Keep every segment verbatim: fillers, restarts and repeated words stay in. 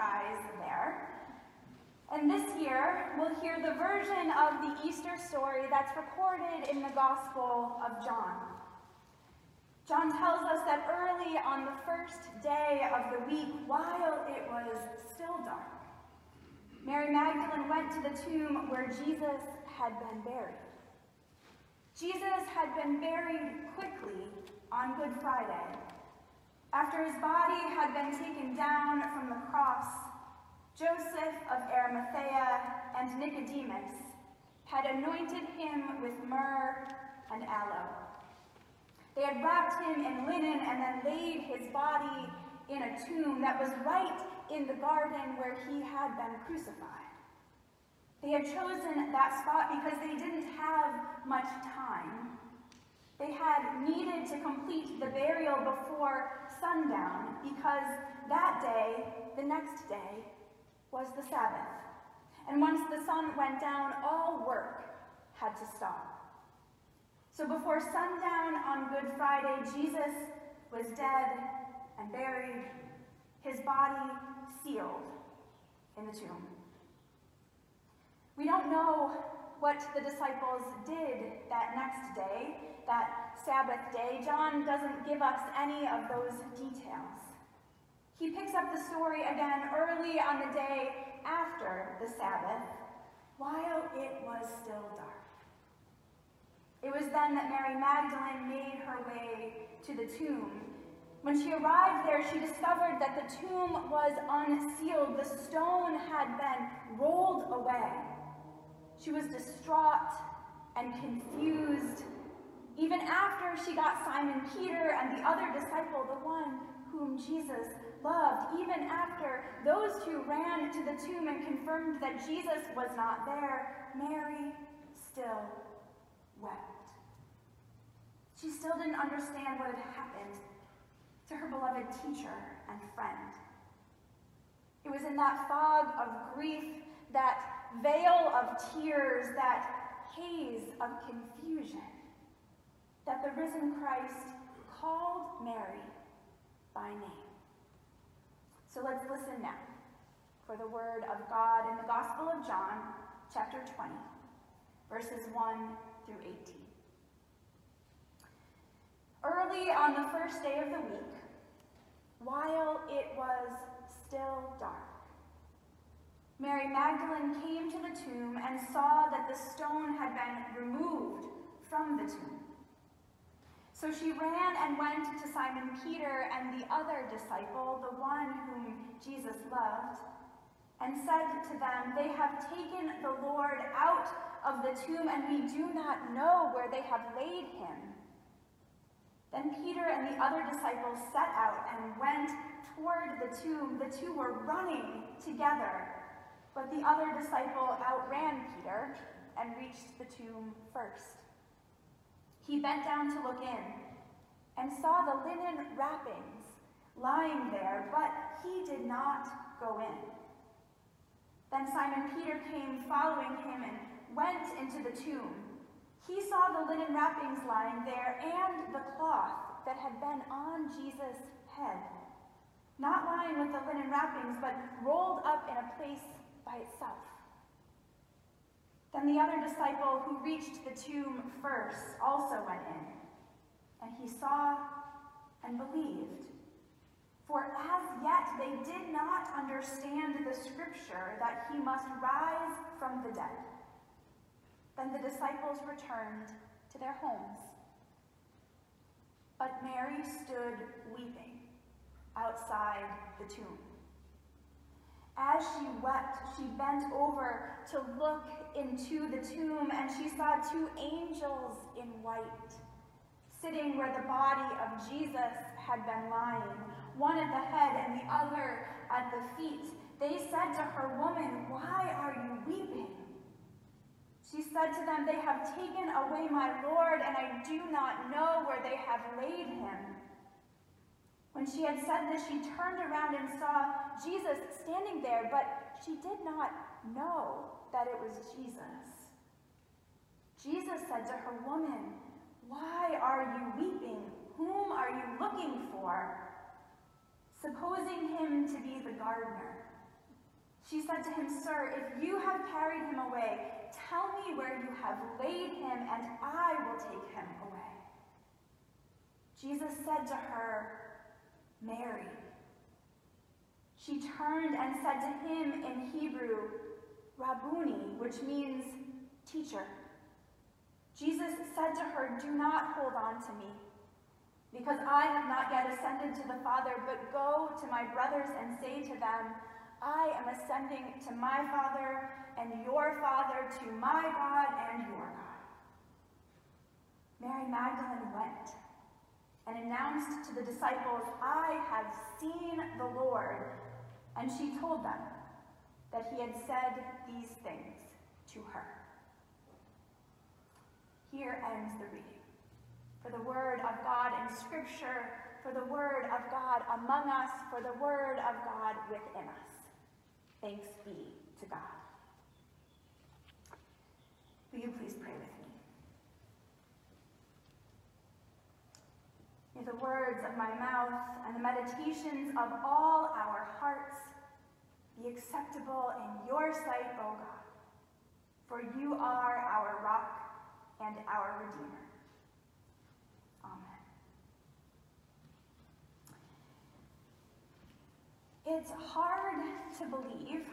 surprise there. And this year, we'll hear the version of the Easter story that's recorded in the Gospel of John. John tells us that early on the first day of the week, while it was still dark, Mary Magdalene went to the tomb where Jesus had been buried. Jesus had been buried quickly on Good Friday. After his body had been taken down from the cross, Joseph of Arimathea and Nicodemus had anointed him with myrrh and aloe. They had wrapped him in linen and then laid his body in a tomb that was right in the garden where he had been crucified. They had chosen that spot because they didn't have much time. They had needed to complete the burial before sundown because that day, the next day, was the Sabbath. And once the sun went down, all work had to stop. So before sundown on Good Friday, Jesus was dead and buried, his body sealed in the tomb. We don't know what the disciples did that next day, that Sabbath day. John doesn't give us any of those details. He picks up the story again early on the day after the Sabbath, while it was still dark. It was then that Mary Magdalene made her way to the tomb. When she arrived there, she discovered that the tomb was unsealed. The stone had been rolled away. She was distraught and confused, even after she got Simon Peter and the other disciple, the one whom Jesus loved. Even after those two ran to the tomb and confirmed that Jesus was not there, Mary still wept. She still didn't understand what had happened to her beloved teacher and friend. It was in that fog of grief, that veil of tears, that haze of confusion, that the risen Christ called Mary by name. So let's listen now for the word of God in the Gospel of John, chapter twenty, verses one through eighteen. Early on the first day of the week, while it was still dark, Mary Magdalene came to the tomb and saw that the stone had been removed from the tomb. So she ran and went to Simon Peter and the other disciple, the one whom Jesus loved, and said to them, "They have taken the Lord out of the tomb, and we do not know where they have laid him." Then Peter and the other disciples set out and went toward the tomb. The two were running together, but the other disciple outran Peter and reached the tomb first. He bent down to look in and saw the linen wrappings lying there, but he did not go in. Then Simon Peter came following him and went into the tomb. He saw the linen wrappings lying there and the cloth that had been on Jesus' head, not lying with the linen wrappings, but rolled up in a place by itself. Then the other disciple who reached the tomb first also went in, and he saw and believed. For as yet they did not understand the scripture that he must rise from the dead. Then the disciples returned to their homes. But Mary stood weeping outside the tomb. As she wept, she bent over to look into the tomb, and she saw two angels in white, sitting where the body of Jesus had been lying, one at the head and the other at the feet. They said to her, "Woman, why are you weeping?" She said to them, "They have taken away my Lord, and I do not know where they have laid him." When she had said this, she turned around and saw Jesus standing there, but she did not know that it was Jesus. Jesus said to her, "Woman, why are you weeping? Whom are you looking for?" Supposing him to be the gardener, She said to him, "Sir, if you have carried him away, tell me where you have laid him, and I will take him away." Jesus said to her, "Mary." She turned and said to him in Hebrew, "Rabboni," which means teacher. Jesus said to her, "Do not hold on to me, because I have not yet ascended to the Father, but go to my brothers and say to them, I am ascending to my Father and your Father, to my God and your God." Mary Magdalene went and announced to the disciples, "I have seen the Lord," and she told them that he had said these things to her. Here ends the reading. For the word of God in Scripture, for the word of God among us, for the word of God within us. Thanks be to God. Will you please pray with me? May the words of my mouth and the meditations of all our hearts be acceptable in your sight, O God, for you are our rock and our Redeemer. Amen. It's hard to believe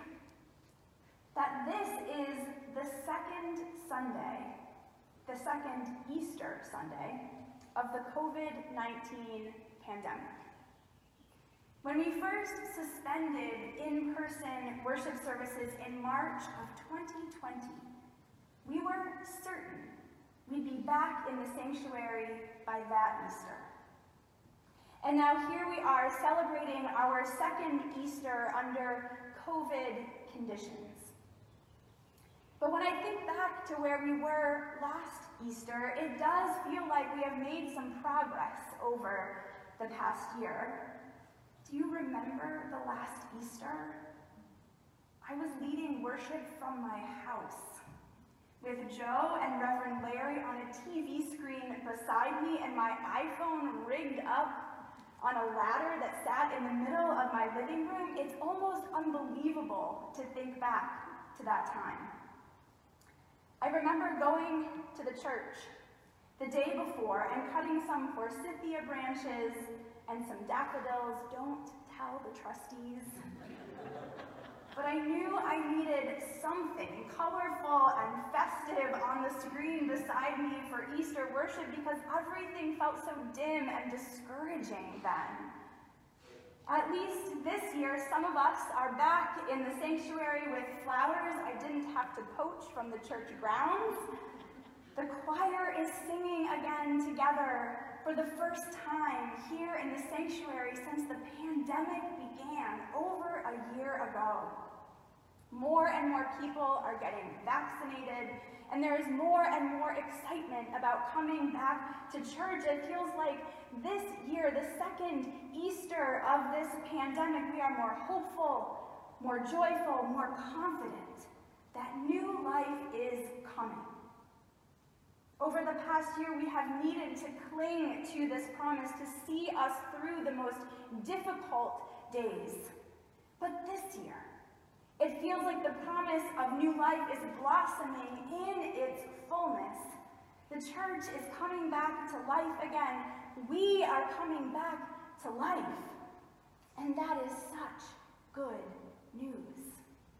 that this is the second Sunday, the second Easter Sunday, of the COVID nineteen pandemic. When we first suspended in-person worship services in March of twenty twenty, we were certain we'd be back in the sanctuary by that Easter. And now here we are celebrating our second Easter under COVID conditions. But when I think back to where we were last Easter, it does feel like we have made some progress over the past year. Do you remember the last Easter? I was leading worship from my house, with Joe and Reverend Larry on a T V screen beside me and my iPhone rigged up on a ladder that sat in the middle of my living room. It's almost unbelievable to think back to that time. I remember going to the church the day before and cutting some forsythia branches and some daffodils. Don't tell the trustees. But I knew I needed something colorful and festive on the screen beside me for Easter worship because everything felt so dim and discouraging then. At least this year, some of us are back in the sanctuary with flowers I didn't have to poach from the church grounds. The choir is singing again together for the first time here in the sanctuary since the pandemic began over a year ago. More and more people are getting vaccinated, and there is more and more excitement about coming back to church. It feels like this year, the second Easter of this pandemic, we are more hopeful, more joyful, more confident that new life is coming. Over the past year, we have needed to cling to this promise to see us through the most difficult days. But this year, it feels like the promise of new life is blossoming in its fullness. The church is coming back to life again. We are coming back to life. And that is such good news.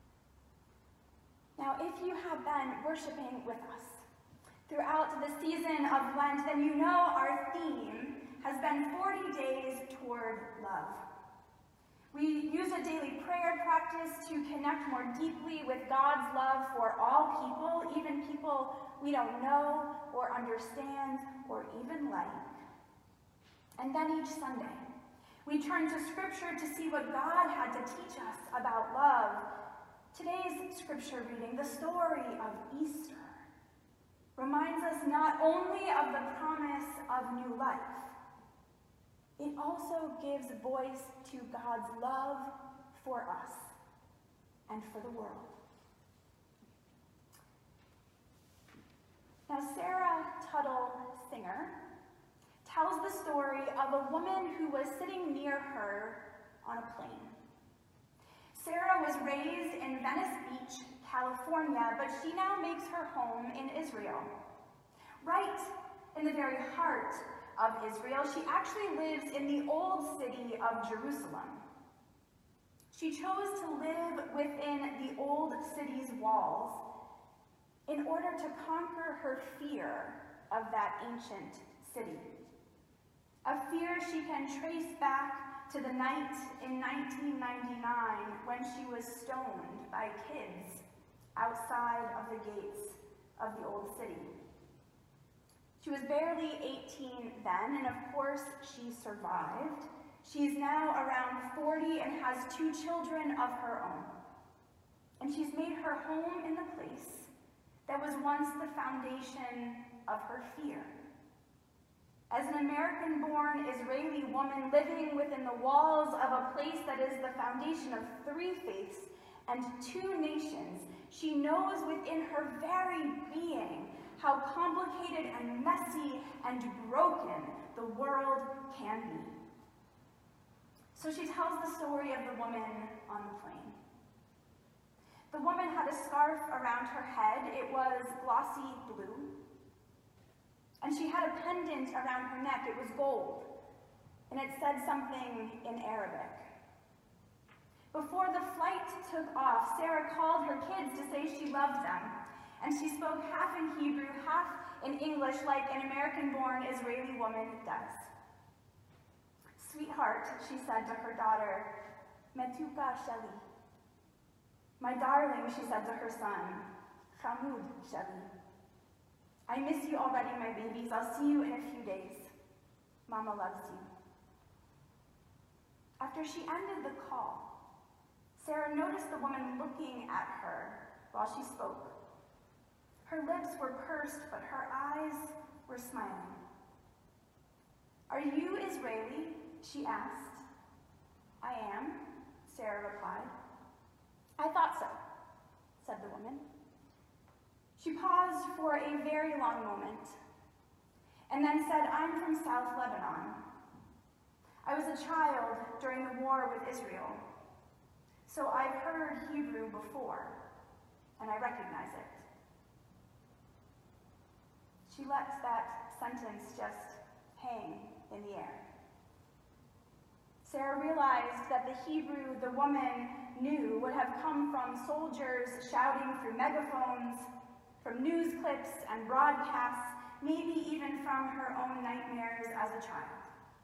Now, if you have been worshiping with us throughout the season of Lent, then you know our theme has been forty days toward love. We use a daily prayer practice to connect more deeply with God's love for all people, even people we don't know or understand or even like. And then each Sunday, we turn to Scripture to see what God had to teach us about love. Today's Scripture reading, the story of Easter, reminds us not only of the promise of new life, it also gives voice to God's love for us and for the world. Now, Sarah Tuttle Singer tells the story of a woman who was sitting near her on a plane. Sarah was raised raised in Venice Beach, California, but she now makes her home in Israel. Right in the very heart of Israel, she actually lives in the old city of Jerusalem. She chose to live within the old city's walls in order to conquer her fear of that ancient city. A fear she can trace back to the night in nineteen ninety-nine when she was stoned by kids outside of the gates of the old city. She was barely eighteen then, and of course she survived. She's now around forty and has two children of her own. And she's made her home in the place that was once the foundation of her fear. As an American-born Israeli woman living within the walls of a place that is the foundation of three faiths and two nations, she knows within her very being how complicated and messy and broken the world can be. So she tells the story of the woman on the plane. The woman had a scarf around her head. It was glossy blue. And she had a pendant around her neck. It was gold. And it said something in Arabic. Before the flight took off, Sarah called her kids to say she loved them. And she spoke half in Hebrew, half in English, like an American-born Israeli woman does. Sweetheart, she said to her daughter, Metuka Sheli. My darling, she said to her son, Hamud Sheli. I miss you already, my babies. I'll see you in a few days. Mama loves you. After she ended the call, Sarah noticed the woman looking at her while she spoke. Her lips were pursed, but her eyes were smiling. Are you Israeli? She asked. I am, Sarah replied. I thought so, said the woman. She paused for a very long moment, and then said, I'm from South Lebanon. I was a child during the war with Israel, so I've heard Hebrew before, and I recognize it. She let that sentence just hang in the air. Sarah realized that the Hebrew the woman knew would have come from soldiers shouting through megaphones, from news clips and broadcasts, maybe even from her own nightmares as a child.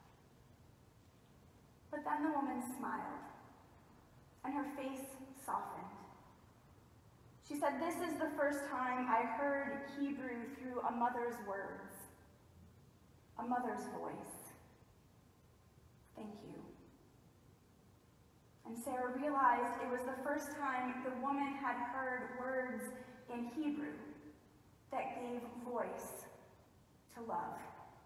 But then the woman smiled, and her face softened. She said, this is the first time I heard Hebrew through a mother's words, a mother's voice. Thank you. And Sarah realized it was the first time the woman had heard words in Hebrew that gave voice to love.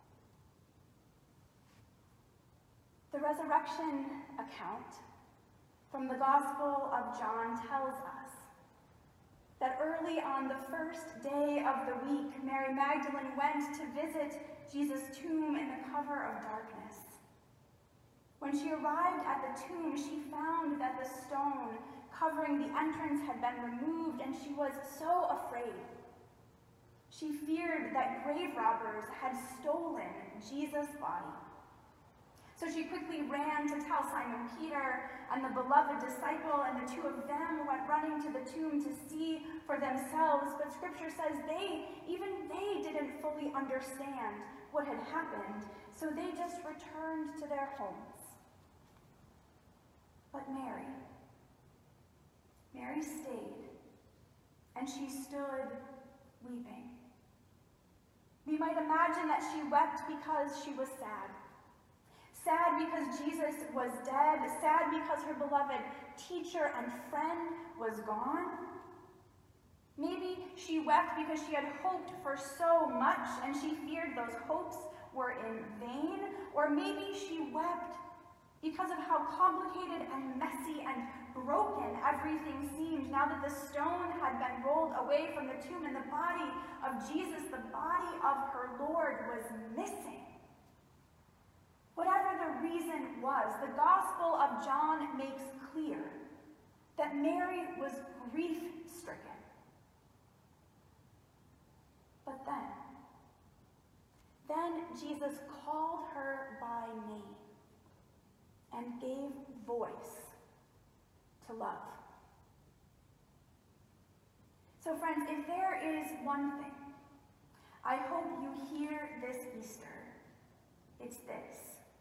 The resurrection account from the Gospel of John tells us that early on the first day of the week, Mary Magdalene went to visit Jesus' tomb in the cover of darkness. When she arrived at the tomb, she found that the stone covering the entrance had been removed, and she was so afraid. She feared that grave robbers had stolen Jesus' body. So she quickly ran to tell Simon Peter and the beloved disciple, and the two of them went running to the tomb to see for themselves. But Scripture says they, even they didn't fully understand what had happened, so they just returned to their homes. But Mary, Mary stayed, and she stood weeping. We might imagine that she wept because she was sad. Sad because Jesus was dead, sad because her beloved teacher and friend was gone. Maybe she wept because she had hoped for so much and she feared those hopes were in vain. Or maybe she wept because of how complicated and messy and broken everything seemed now that the stone had been rolled away from the tomb and the body of Jesus, the body of her Lord, was missing. Whatever the reason was, the Gospel of John makes clear that Mary Mary was grief-stricken. But then, then Jesus called her by name and gave voice to love. So friends, if there is one thing I hope you hear this Easter, it's this.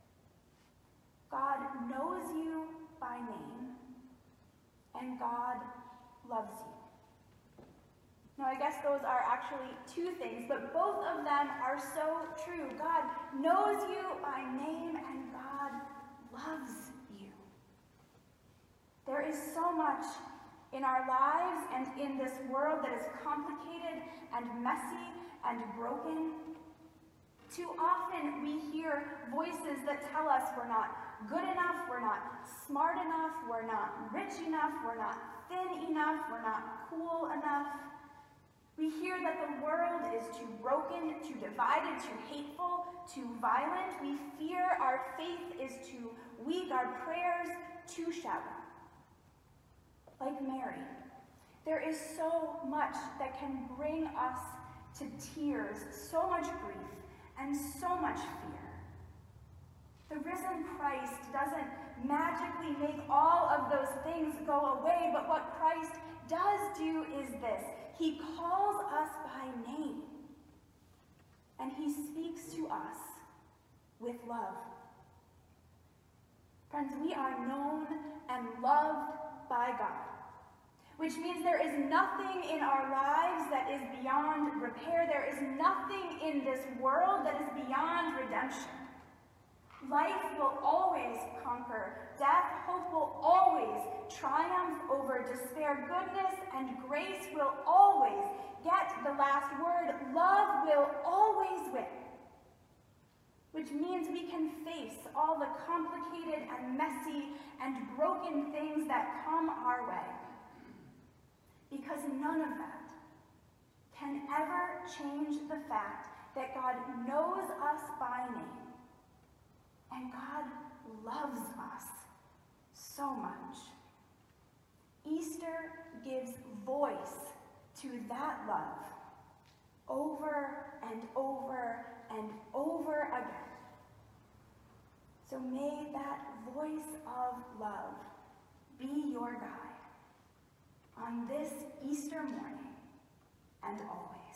God knows you by name, and God loves you. Now, I guess those are actually two things, but both of them are so true. God knows you by name, and God loves you. There is so much in our lives and in this world that is complicated and messy and broken. Too often we hear voices that tell us we're not good enough, we're not smart enough, we're not rich enough, we're not thin enough, we're not cool enough. We hear that the world is too broken, too divided, too hateful, too violent. We fear our faith is too weak, our prayers too shallow. Like Mary, there is so much that can bring us to tears, so much grief, and so much fear. The risen Christ doesn't magically make all of those things go away, but what Christ does do is this. He calls us by name, and he speaks to us with love. Friends, we are known and loved by God, which means there is nothing in our lives that is beyond repair. There is nothing in this world that is beyond redemption. Life will always conquer death. Hope will always triumph over despair. Goodness and grace will always get the last word. Love will always win. Which means we can face all the complicated and messy and broken things that come our way. Because none of that can ever change the fact that God knows us by name. And God loves us so much. Easter gives voice to that love over and over and over again. So may that voice of love be your guide on this Easter morning and always.